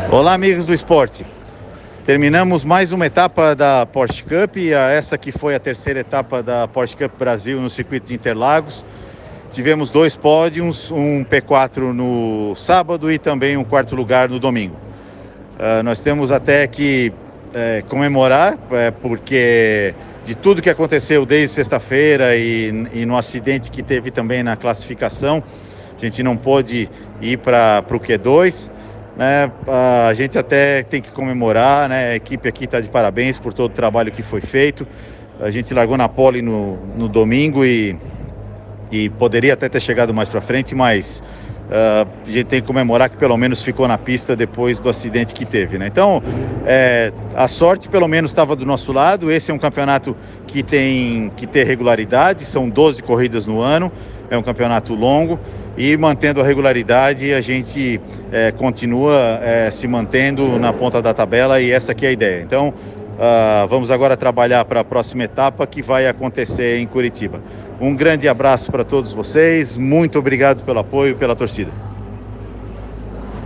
Olá, amigos do esporte. Terminamos mais uma etapa da Porsche Cup, essa que foi a terceira etapa da Porsche Cup Brasil no circuito de Interlagos. Tivemos 2 pódios, um P4 no sábado e também um 4º lugar no domingo. Nós temos até que comemorar, porque de tudo que aconteceu desde sexta-feira e no acidente que teve também na classificação, a gente não pôde ir para o Q2. A gente até tem que comemorar, né? A equipe aqui está de parabéns por todo o trabalho que foi feito. A gente largou na pole no domingo e poderia até ter chegado mais para frente, mas a gente tem que comemorar que pelo menos ficou na pista depois do acidente que teve, né? Então, a sorte pelo menos estava do nosso lado. Esse é um campeonato que tem que ter regularidade, são 12 corridas no ano, é um campeonato longo e mantendo a regularidade a gente continua se mantendo na ponta da tabela e essa aqui é a ideia. Então, vamos agora trabalhar para a próxima etapa que vai acontecer em Curitiba. Um grande abraço para todos vocês, muito obrigado pelo apoio e pela torcida.